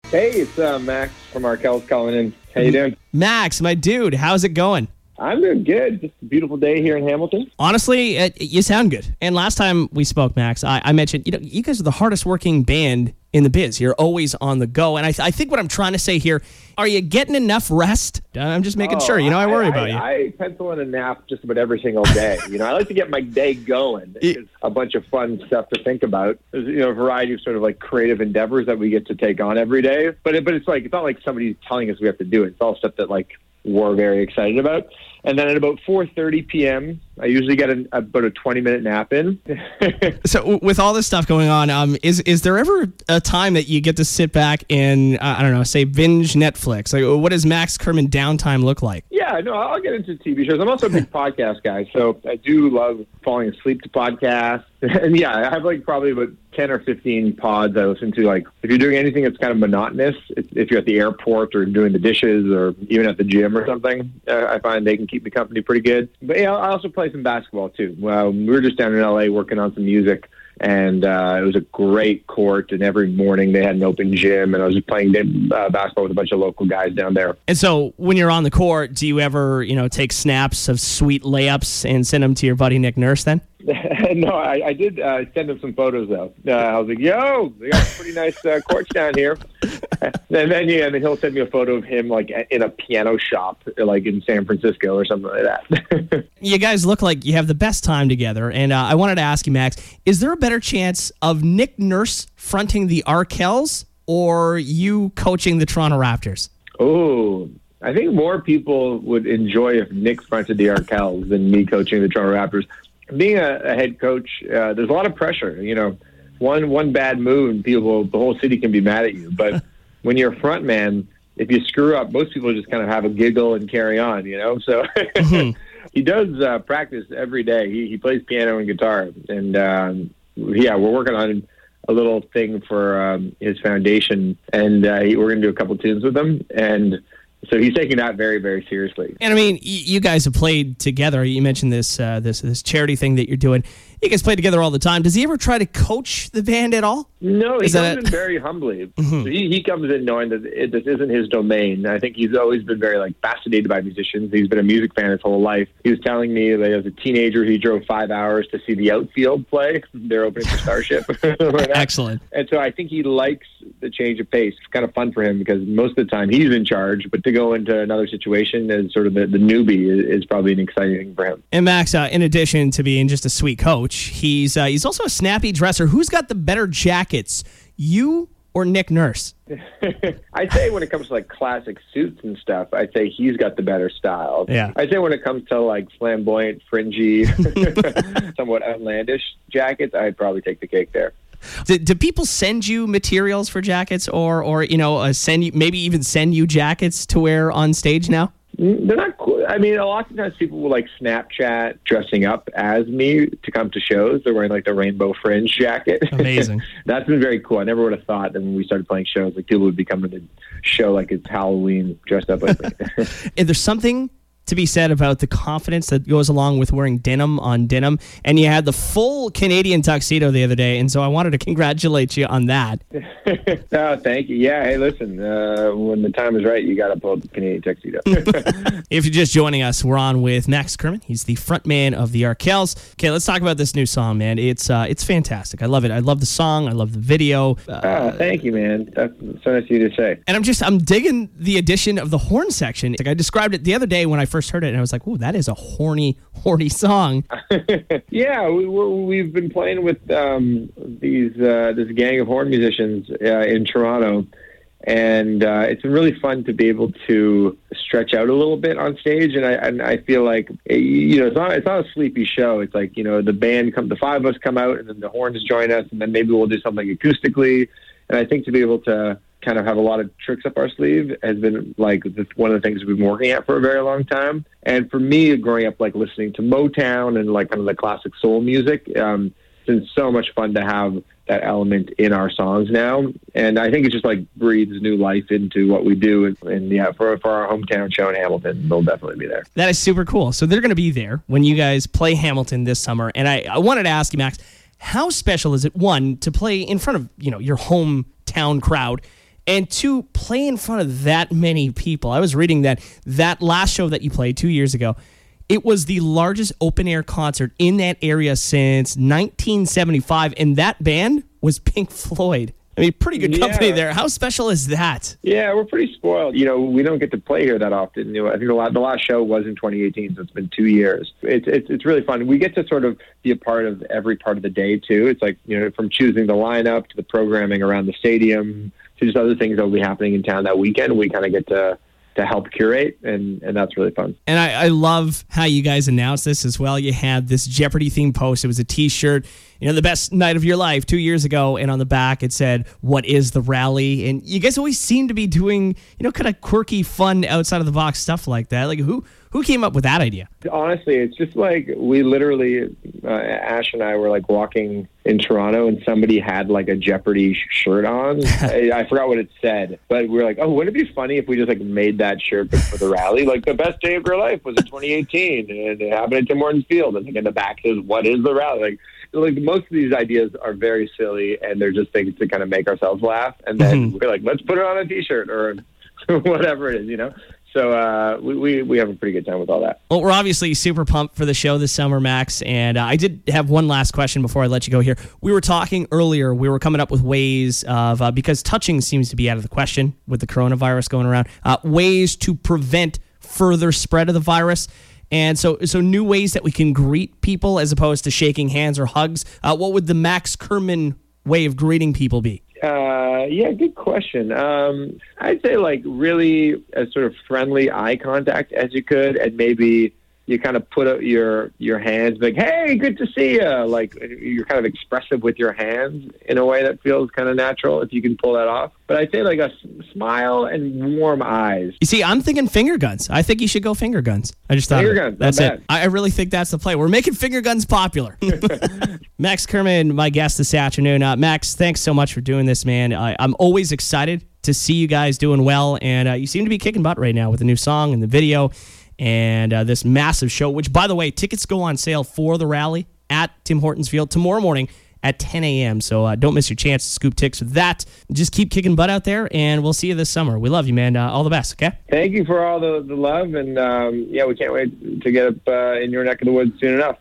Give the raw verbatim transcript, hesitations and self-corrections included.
Hey, it's uh, Max from Arkells calling in. How you doing? Max, my dude, how's it going? I'm doing good. Just a beautiful day here in Hamilton. Honestly, uh, you sound good. And last time we spoke, Max, I, I mentioned, you know, you guys are the hardest working band in the biz. You're always on the go. And I, th- I think what I'm trying to say here, are you getting enough rest? I'm just making oh, sure. You know, I worry I, about I, you. I pencil in a nap just about every single day. You know, I like to get my day going. It's a bunch of fun stuff to think about. There's, you know, a variety of sort of like creative endeavors that we get to take on every day. But it, but it's like, it's not like somebody's telling us we have to do it. It's all stuff that like we're very excited about. And then at about four thirty p.m., I usually get an, about a twenty-minute nap in. So w- with all this stuff going on, um, is is there ever a time that you get to sit back and, uh, I don't know, say binge Netflix? Like, what does Max Kerman downtime look like? Yeah, no, I'll get into T V shows. I'm also a big podcast guy, so I do love falling asleep to podcasts. And yeah, I have like probably about ten or fifteen pods I listen to. Like if you're doing anything that's kind of monotonous, if, if you're at the airport or doing the dishes or even at the gym or something, uh, I find they can keep me company pretty good. But yeah, I also play some basketball too. Well, we were just down in L A working on some music. And uh, it was a great court, and every morning they had an open gym, and I was just playing uh, basketball with a bunch of local guys down there. And so when you're on the court, do you ever, you know, take snaps of sweet layups and send them to your buddy Nick Nurse then? No, I, I did uh, send him some photos, though. Uh, I was like, yo, they got pretty nice uh, courts down here. And then, yeah, and then he'll send me a photo of him, like, in a piano shop, like, in San Francisco or something like that. You guys look like you have the best time together. And uh, I wanted to ask you, Max, is there a better chance of Nick Nurse fronting the Arkells or you coaching the Toronto Raptors? Oh, I think more people would enjoy if Nick fronted the Arkells than me coaching the Toronto Raptors. Being a, a head coach, uh, there's a lot of pressure. You know, one one bad move and people, the whole city can be mad at you. But when you're a front man, if you screw up, most people just kind of have a giggle and carry on. You know, so mm-hmm. He does uh, practice every day. He he plays piano and guitar, and um, yeah, we're working on a little thing for um, his foundation, and uh, he, we're going to do a couple tunes with him, and. So he's taking that very, very seriously. And I mean, y- you guys have played together. You mentioned this uh, this this charity thing that you're doing. You guys play together all the time. Does he ever try to coach the band at all? No, he Is comes that in very humbly. Mm-hmm. So he, he comes in knowing that it, this isn't his domain. I think he's always been very like fascinated by musicians. He's been a music fan his whole life. He was telling me that as a teenager, he drove five hours to see the Outfield play. They're opening for Starship. Excellent. And so I think he likes the change of pace. It's kind of fun for him because most of the time he's in charge, but to go into another situation as sort of the, the newbie is, is probably an exciting thing for him. And Max, uh, in addition to being just a sweet coach, he's uh, he's also a snappy dresser. Who's got the better jackets, you or Nick Nurse? I'd say when it comes to like classic suits and stuff, I'd say he's got the better style. Yeah. I'd say when it comes to like flamboyant, fringy, somewhat outlandish jackets, I'd probably take the cake there. Do, do people send you materials for jackets, or, or you know, uh, send you maybe even send you jackets to wear on stage now? They're not cool. I mean, a lot of times people will like Snapchat dressing up as me to come to shows. They're wearing like the rainbow fringe jacket. Amazing. That's been very cool. I never would have thought that when we started playing shows, like people would be coming to the show like it's Halloween dressed up like me. Is there something to be said about the confidence that goes along with wearing denim on denim? And you had the full Canadian tuxedo the other day, and so I wanted to congratulate you on that. Oh, thank you. Yeah, hey, listen, uh, when the time is right, you got to pull the Canadian tuxedo. If you're just joining us, we're on with Max Kerman. He's the front man of the Arkells. Okay, let's talk about this new song, man. It's uh, it's fantastic. I love it. I love the song. I love the video. Uh, oh, thank you, man. That's so nice of you to say. And I'm just, I'm digging the addition of the horn section. Like I described it the other day when I first heard it, and I was like, "Ooh, that is a horny, horny song." Yeah, we, we're, we've been playing with um, these uh, this gang of horn musicians uh, in Toronto, and uh, it's been really fun to be able to stretch out a little bit on stage. And I and I feel like you know it's not it's not a sleepy show. It's like you know the band come, the five of us come out, and then the horns join us, and then maybe we'll do something acoustically. And I think to be able to kind of have a lot of tricks up our sleeve has been like one of the things we've been working at for a very long time. And for me, growing up like listening to Motown and like kind of the classic soul music, um, it's been so much fun to have that element in our songs now. And I think it just like breathes new life into what we do. And, and yeah, for for our hometown show in Hamilton, they'll definitely be there. That is super cool. So they're going to be there when you guys play Hamilton this summer. And I, I wanted to ask you, Max, how special is it, one, to play in front of, you know, your hometown crowd, And to play in front of that many people, I was reading that that last show that you played two years ago, it was the largest open-air concert in that area since nineteen seventy-five, and that band was Pink Floyd. I mean, pretty good company yeah. there. How special is that? Yeah, we're pretty spoiled. You know, we don't get to play here that often. You know, I think the last, the last show was in twenty eighteen, so it's been two years. It's, it's it's really fun. We get to sort of be a part of every part of the day, too. It's like, you know, from choosing the lineup to the programming around the stadium to just other things that will be happening in town that weekend. We kind of get to to help curate, and, and that's really fun. And I, I love how you guys announced this as well. You had this Jeopardy-themed post. It was a T-shirt, you know, the best night of your life two years ago, and on the back it said, "What is the rally?" And you guys always seem to be doing, you know, kind of quirky, fun, outside-of-the-box stuff like that. Like, who who came up with that idea? Honestly, it's just like we literally, uh, Ash and I were like walking in Toronto, and somebody had like a Jeopardy shirt on. I, I forgot what it said, but we were like, oh, wouldn't it be funny if we just like made that shirt for the rally? Like, the best day of your life was in twenty eighteen, and it happened at Tim Hortons Field. And like in the back is, what is the rally? Like, like most of these ideas are very silly, and they're just things to kind of make ourselves laugh. And then mm-hmm. we're like, let's put it on a T-shirt or whatever it is, you know? So uh, we, we we have a pretty good time with all that. Well, we're obviously super pumped for the show this summer, Max. And uh, I did have one last question before I let you go here. We were talking earlier, we were coming up with ways of, uh, because touching seems to be out of the question with the coronavirus going around, uh, ways to prevent further spread of the virus. And so so new ways that we can greet people as opposed to shaking hands or hugs. Uh, what would the Max Kerman way of greeting people be? Uh, yeah, good question. Um, I'd say like really as sort of friendly eye contact as you could, and maybe you kind of put out your, your hands like, hey, good to see you. Like, you're kind of expressive with your hands in a way that feels kind of natural if you can pull that off. But I'd say like a smile and warm eyes. You see, I'm thinking finger guns. I think you should go finger guns. I just thought finger guns. That's it. Bad. I really think that's the play. We're making finger guns popular. Max Kerman, my guest this afternoon. Uh, Max, thanks so much for doing this, man. I, I'm always excited to see you guys doing well, and uh, you seem to be kicking butt right now with the new song and the video. And uh, this massive show, which, by the way, tickets go on sale for the rally at Tim Hortons Field tomorrow morning at ten a.m. So uh, don't miss your chance to scoop tickets with that. Just keep kicking butt out there, and we'll see you this summer. We love you, man. Uh, all the best, okay? Thank you for all the, the love, and um, yeah, we can't wait to get up uh, in your neck of the woods soon enough.